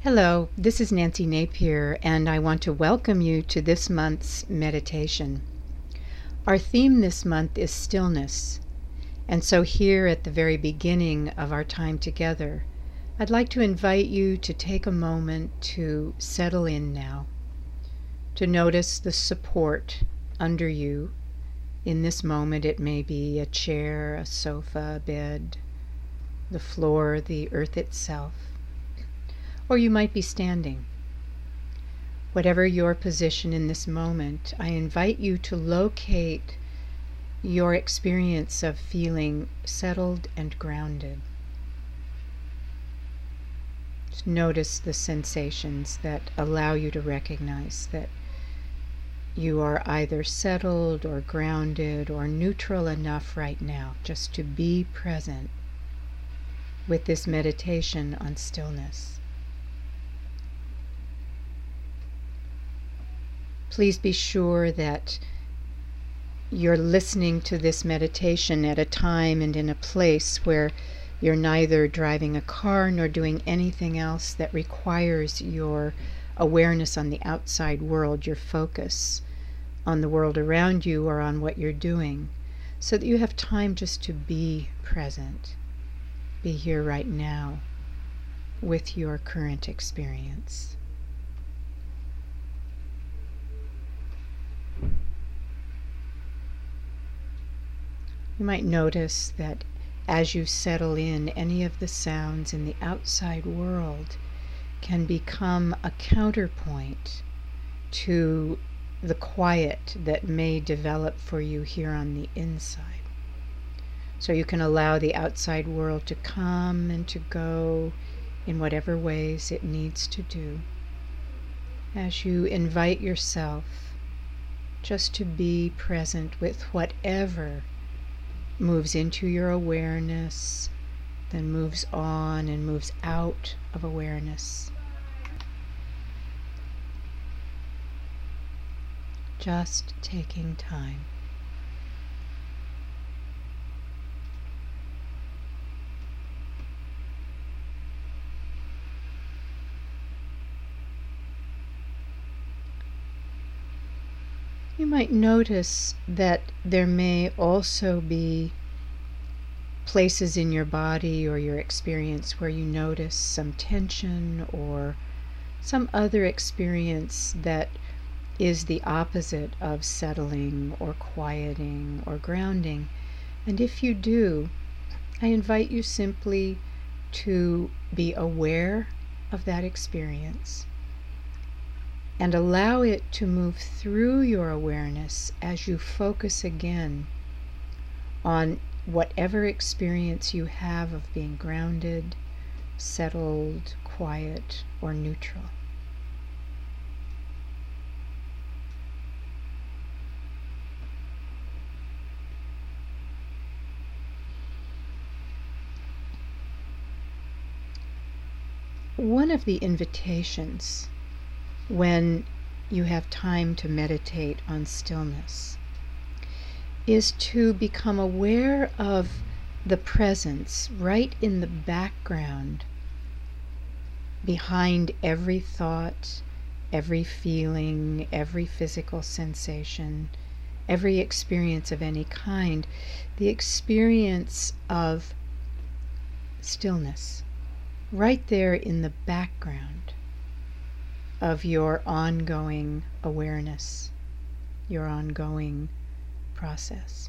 Hello, this is Nancy Napier, and I want to welcome you to this month's meditation. Our theme this month is stillness, and so here at the very beginning of our time together, I'd like to invite you to take a moment to settle in now, to notice the support under you. In this moment, it may be a chair, a sofa, a bed, the floor, the earth itself. Or you might be standing. Whatever your position in this moment, I invite you to locate your experience of feeling settled and grounded. Just notice the sensations that allow you to recognize that you are either settled or grounded or neutral enough right now just to be present with this meditation on stillness. Please be sure that you're listening to this meditation at a time and in a place where you're neither driving a car nor doing anything else that requires your awareness on the outside world, your focus on the world around you or on what you're doing, so that you have time just to be present, be here right now with your current experience. You might notice that as you settle in, any of the sounds in the outside world can become a counterpoint to the quiet that may develop for you here on the inside. So you can allow the outside world to come and to go in whatever ways it needs to do, as you invite yourself just to be present with whatever moves into your awareness, then moves on and moves out of awareness. Just taking time. You might notice that there may also be places in your body or your experience where you notice some tension or some other experience that is the opposite of settling or quieting or grounding. And if you do, I invite you simply to be aware of that experience and allow it to move through your awareness as you focus again on whatever experience you have of being grounded, settled, quiet, or neutral. One of the invitations when you have time to meditate on stillness is to become aware of the presence right in the background, behind every thought, every feeling, every physical sensation, every experience of any kind, the experience of stillness, right there in the background of your ongoing awareness, your ongoing process.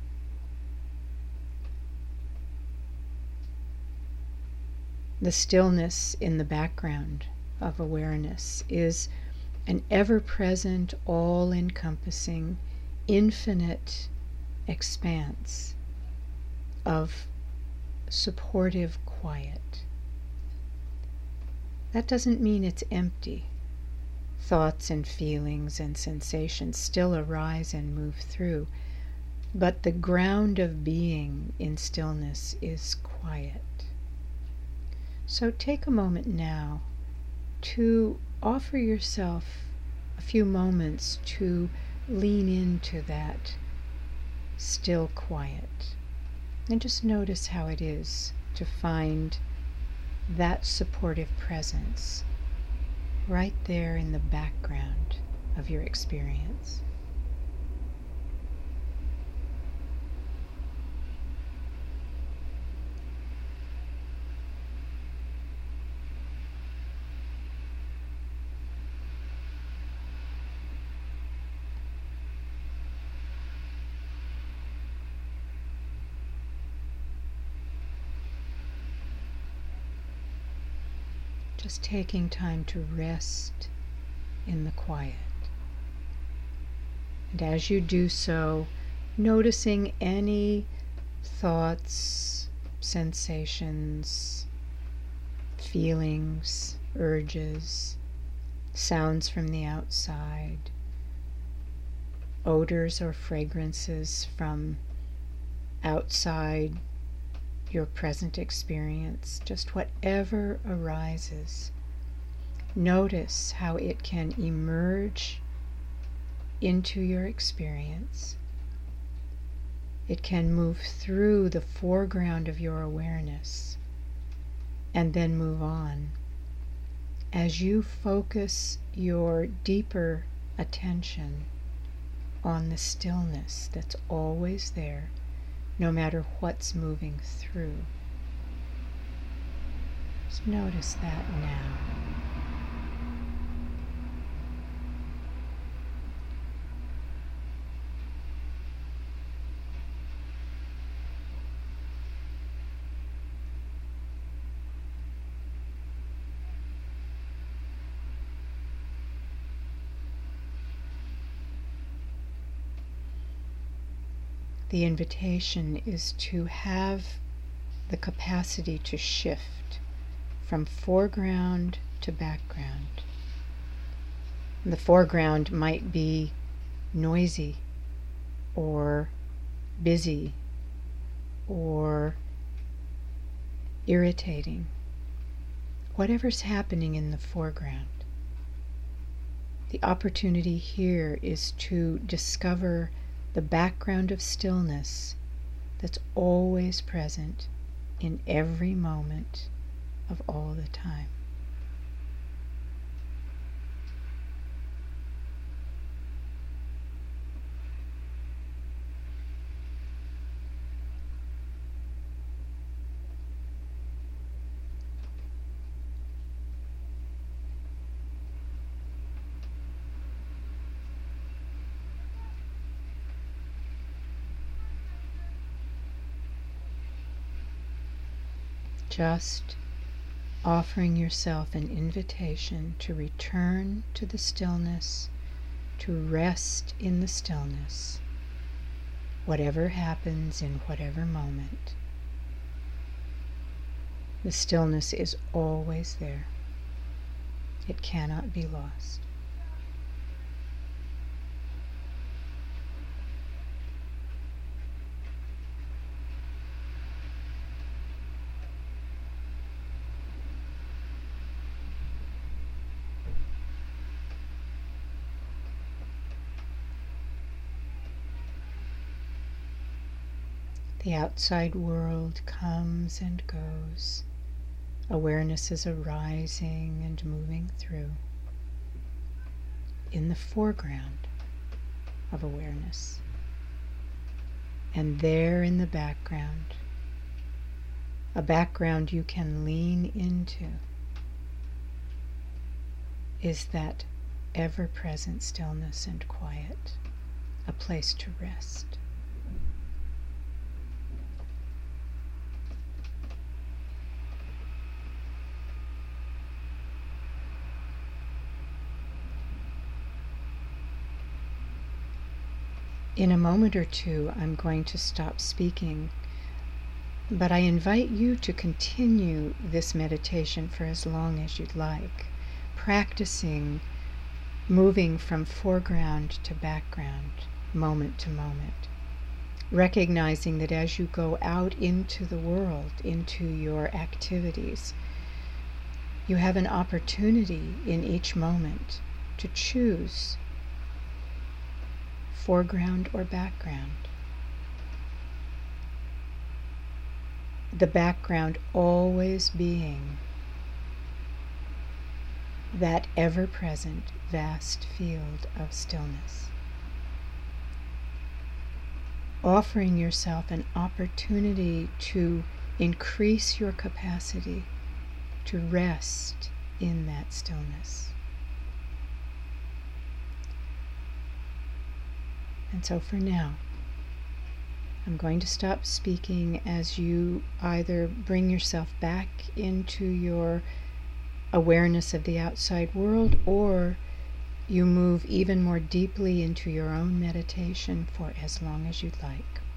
The stillness in the background of awareness is an ever-present, all-encompassing, infinite expanse of supportive quiet. That doesn't mean it's empty. Thoughts and feelings and sensations still arise and move through, but the ground of being in stillness is quiet. So take a moment now to offer yourself a few moments to lean into that still quiet, and just notice how it is to find that supportive presence right there in the background of your experience. Just taking time to rest in the quiet. And as you do so, noticing any thoughts, sensations, feelings, urges, sounds from the outside, odors or fragrances from outside your present experience, just whatever arises. Notice how it can emerge into your experience. It can move through the foreground of your awareness and then move on. As you focus your deeper attention on the stillness that's always there, no matter what's moving through. Just notice that now. The invitation is to have the capacity to shift from foreground to background. The foreground might be noisy or busy or irritating. Whatever's happening in the foreground, the opportunity here is to discover the background of stillness that's always present in every moment of all the time. Just offering yourself an invitation to return to the stillness, to rest in the stillness, whatever happens in whatever moment. The stillness is always there. It cannot be lost. The outside world comes and goes. Awareness is arising and moving through. In the foreground of awareness. And there in the background, a background you can lean into, is that ever-present stillness and quiet, a place to rest. In a moment or two, I'm going to stop speaking, but I invite you to continue this meditation for as long as you'd like, practicing moving from foreground to background, moment to moment, recognizing that as you go out into the world, into your activities, you have an opportunity in each moment to choose foreground or background. The background always being that ever-present vast field of stillness. Offering yourself an opportunity to increase your capacity to rest in that stillness. And so for now, I'm going to stop speaking as you either bring yourself back into your awareness of the outside world, or you move even more deeply into your own meditation for as long as you'd like.